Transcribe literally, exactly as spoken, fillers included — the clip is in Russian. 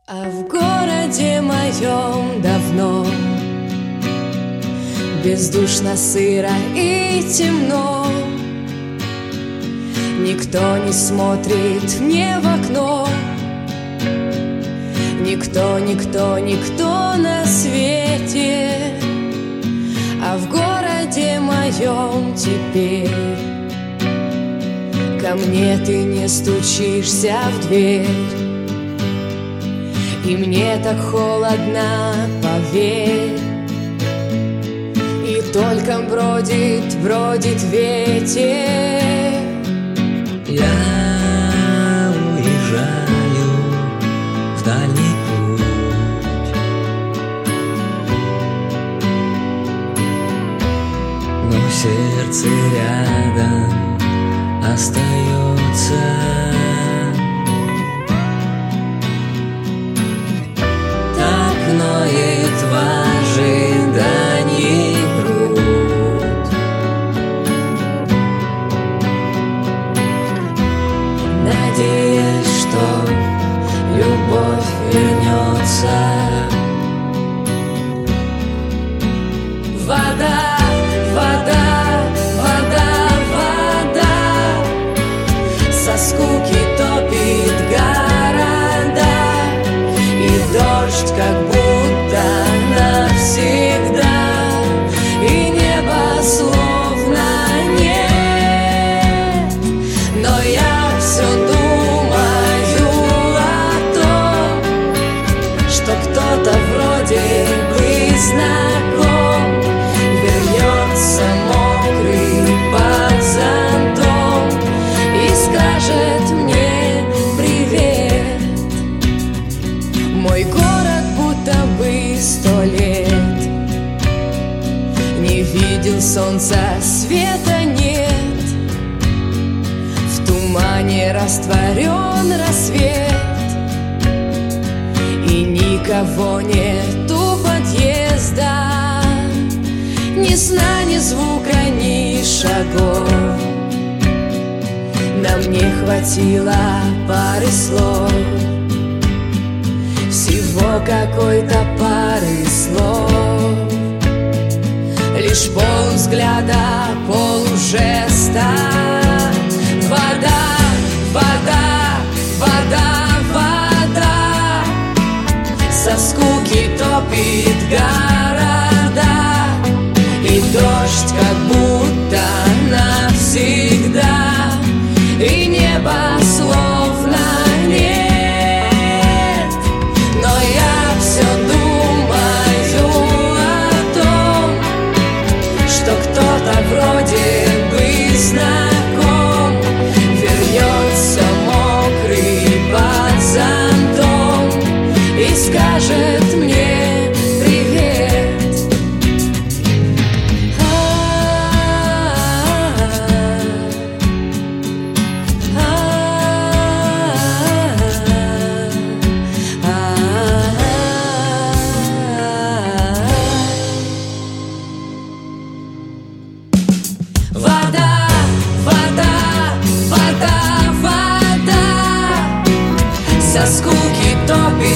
А в городе моем давно бездушно, сыро и темно. Никто не смотрит мне в окно. Никто, никто, никто на свете. А в городе моем теперь ко мне ты не стучишься в дверь. И мне так холодно, поверь. И только бродит, бродит ветер. Я уезжаю в дальний путь, но сердце рядом остается. Так ноет в ожидании грудь. Надеюсь, что любовь вернется. Вода, вода, вода, вода со скуки топит города. И дождь как будто навсегда. И небо словно нет. Но я все думаю о том, что кто-то вроде бы знаком вернется мокрый под зонтом и скажет мне привет. Мой город будто бы сто лет не видел солнца, света нет. В тумане растворен рассвет. И никого нету подъезда. Ни сна, ни звука, ни шагов. Нам не хватило пары слов. Всего какой-то пары слов. Лишь полвзгляда, полжеста. Вода, вода, вода, вода со скуки топит города. И дождь как будто навсегда. И небо словно нет. Но я все думаю о том, что кто-то вроде бы знаком вернется мокрый под зонтом и скажет мне привет. Вода, вода, вода, вода со скуки топит